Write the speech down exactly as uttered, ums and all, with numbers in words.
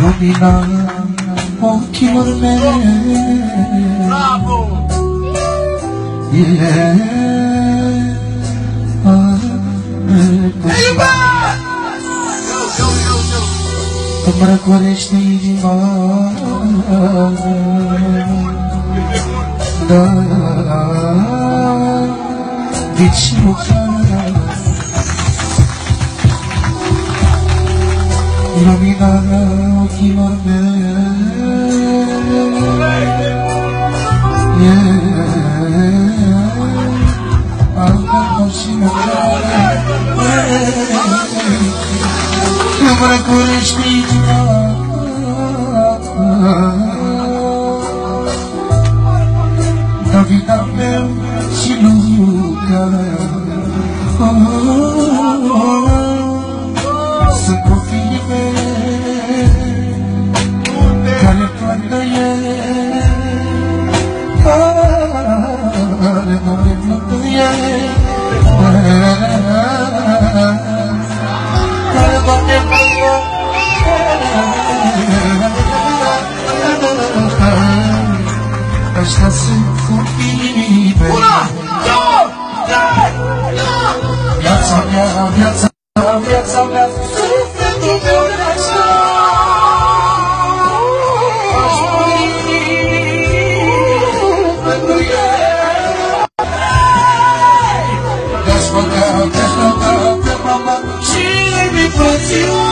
lumina ochilor mei. Bravo! E îmi răcorește inima, da, deci lucrarea lumina ochilor mei. Îmi răcorește inima, da, vida meu și Luca. Sunt copiii mei care plantă ei, care nu le plantă ei, care bate pe ea. Ăștia sunt copiii mei. Viața mea, viața mea, viața mea, sufletul meu de-așa. Aș muri pentru el. Te-aș băga, te-aș băga pe mama și mi-i frățiu.